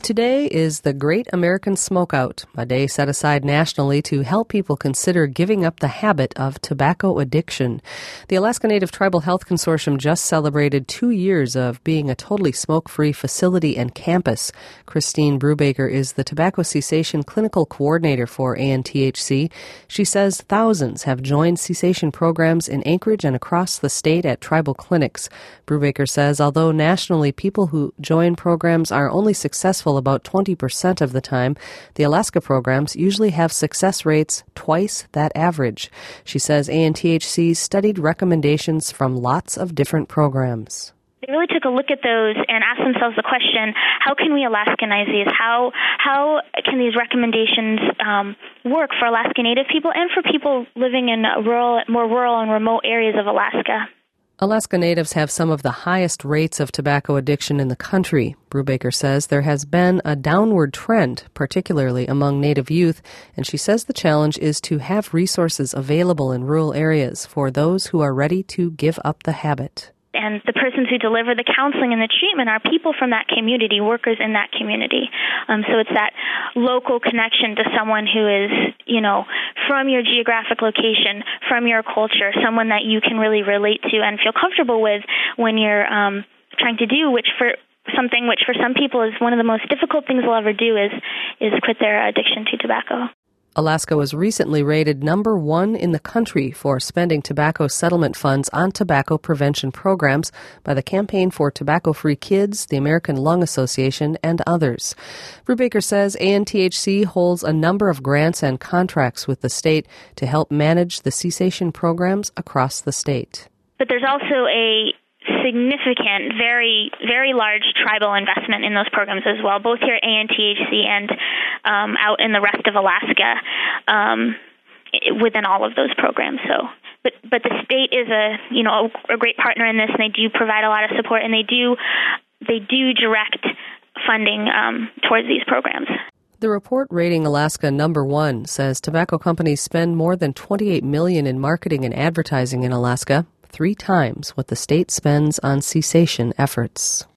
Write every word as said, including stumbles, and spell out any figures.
Today is the Great American Smokeout, a day set aside nationally to help people consider giving up the habit of tobacco addiction. The Alaska Native Tribal Health Consortium just celebrated two years of being a totally smoke-free facility and campus. Christine Brubaker is the Tobacco Cessation Clinical Coordinator for A N T H C. She says thousands have joined cessation programs in Anchorage and across the state at tribal clinics. Brubaker says although nationally people who join programs are only successful about twenty percent of the time, the Alaska programs usually have success rates twice that average. She says A N T H C studied recommendations from lots of different programs. They really took a look at those and asked themselves the question, how can we Alaskanize these? How how can these recommendations um, work for Alaska Native people and for people living in rural, more rural and remote areas of Alaska? Alaska Natives have some of the highest rates of tobacco addiction in the country. Brubaker says there has been a downward trend, particularly among Native youth, and she says the challenge is to have resources available in rural areas for those who are ready to give up the habit. And the persons who deliver the counseling and the treatment are people from that community, workers in that community. Um, so it's that local connection to someone who is, you know, from your geographic location, from your culture, someone that you can really relate to and feel comfortable with when you're um, trying to do, which for something which for some people is one of the most difficult things they'll ever do is, is quit their addiction to tobacco. Alaska was recently rated number one in the country for spending tobacco settlement funds on tobacco prevention programs by the Campaign for Tobacco-Free Kids, the American Lung Association, and others. Brubaker says A N T H C holds a number of grants and contracts with the state to help manage the cessation programs across the state. But there's also a significant, very, very large tribal investment in those programs as well, both here at A N T H C and um, out in the rest of Alaska um, within all of those programs. So, but but the state is a you know a, a great partner in this, and they do provide a lot of support, and they do they do direct funding um, towards these programs. The report rating Alaska number one says tobacco companies spend more than twenty-eight million dollars in marketing and advertising in Alaska, three times what the state spends on cessation efforts.